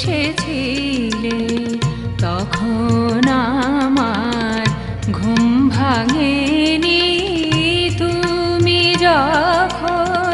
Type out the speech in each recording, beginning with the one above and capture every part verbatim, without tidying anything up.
এসেছিলে তখন আমার ঘুম ভাঙেনি। তুমি যখন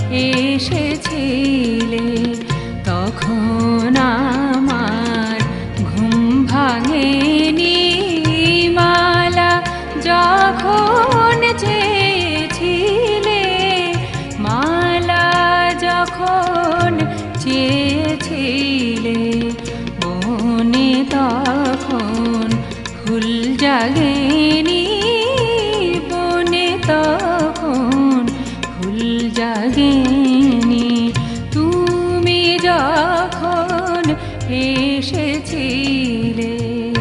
এসেছিলে তখন আমার ঘুম ভাঙেনি। মালা যখন চেয়েছিলে, মালা যখন চেয়েছিলে, বনে তখন ফুল জাগেনি। বনে তখন ফুল জাগেনি। তুমি যখন এসেছিলে।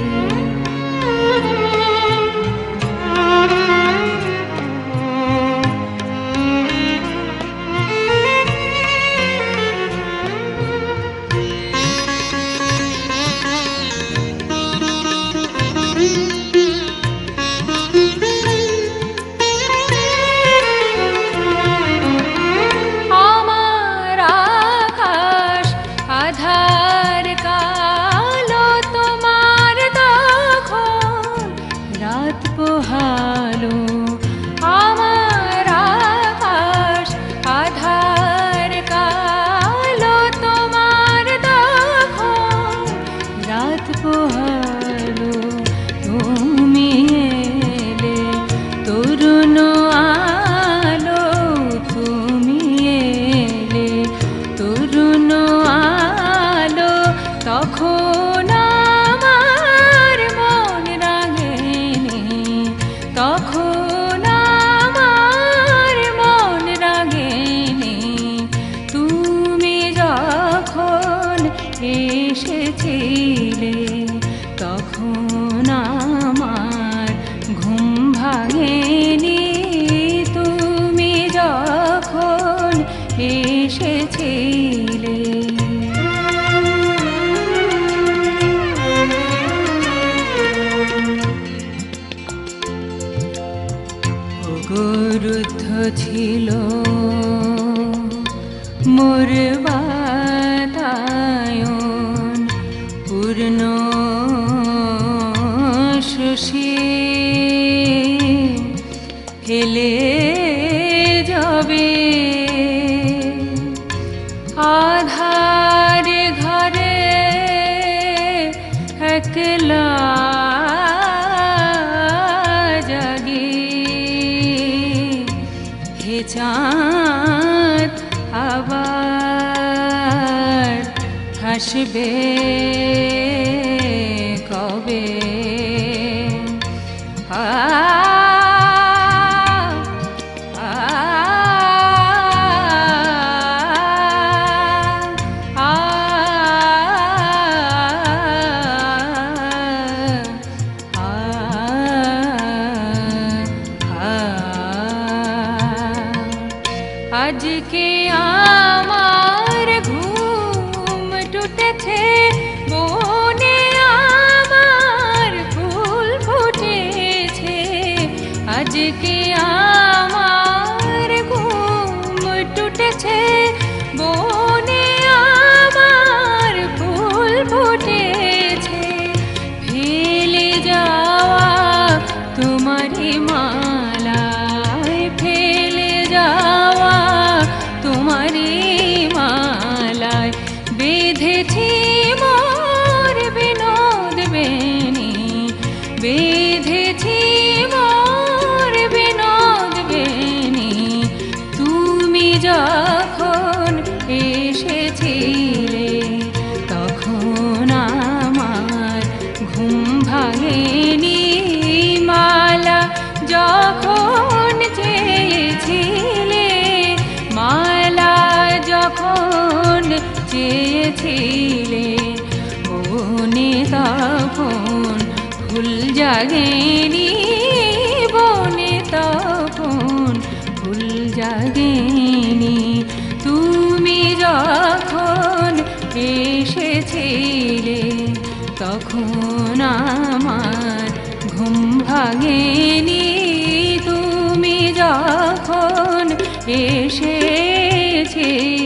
আধার কালো তোমার তখন রাত পোহালো। আমার আকাশ আধার কালো তোমার তখন রাত পোহালো। তুমি এলে তরুণ আলো, তুমি এলে তরুণ আলো। তখন আমার মন রাঙেনি, তখন আমার মন রাঙেনি। তুমি যখন এসেছিলে তখন আমার ঘুম ভাঙেনি। তুমি যখন এসেছিলে। রুদ্ধ ছিল মোর বাতায়ন, পূর্ণ শশী ফেলে যাবে আধার ঘরে একলা চাঁদ আবার হাসবে কবে। আ আজকে আমার ঘুম টুটেছে, বনে আমার ফুল ফুটেছে। আজকে আমার ঘুম টুটেছে, বনে আমার ফুল ফুটেছে। ফেলে যাওয়া তোমারি মালায়, ফেলে যাওয়া তোমারি মালায় বেঁধেছি মোর বিনোদ বেনি, বেঁধেছি মোর বিনোদ বেনি। তুমি যখন এসেছিলে তখন আমার ঘুম ভাঙেনি। মালা যখন চেয়েছিলে, মালা যখন চেয়েছিলে, বনে তখন ফুল জাগেনি। বনে তখন ফুল জাগেনি। তুমি যখন এসেছিলে তখন আমার ঘুম ভাঙেনি। তুমি যখন এসেছিলে।